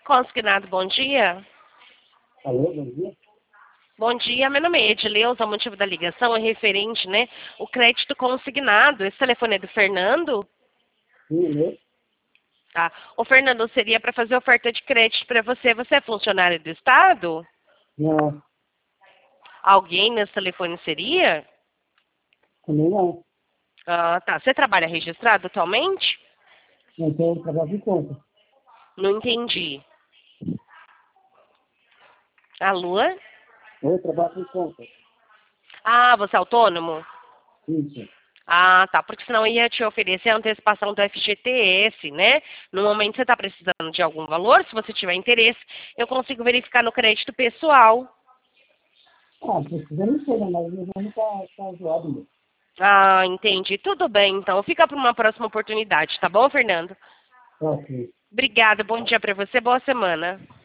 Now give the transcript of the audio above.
Consignado, bom dia. Alô, bom dia. Bom dia, meu nome é Edileuza, o motivo da ligação é referente, né, o crédito consignado. Esse telefone é do Fernando? Sim, né? Tá. O Fernando, seria para fazer oferta de crédito para você. Você é funcionário do Estado? Não, Alguém nesse telefone seria? também não. Ah, tá. Você trabalha registrado atualmente? Não tenho trabalho de conta. Não entendi. Alô? Eu trabalho de conta. Ah, você é autônomo? Isso. Ah, tá. Porque senão eu ia te oferecer a antecipação do FGTS, né? No momento você está precisando de algum valor, se você tiver interesse, eu consigo verificar no crédito pessoal. Ah, precisa não sei, né? Mas meu nome tá zoado mesmo. Ah, entendi. Tudo bem, então. Fica para uma próxima oportunidade, tá bom, Fernando? Ok. Obrigada. Bom dia para você. Boa semana.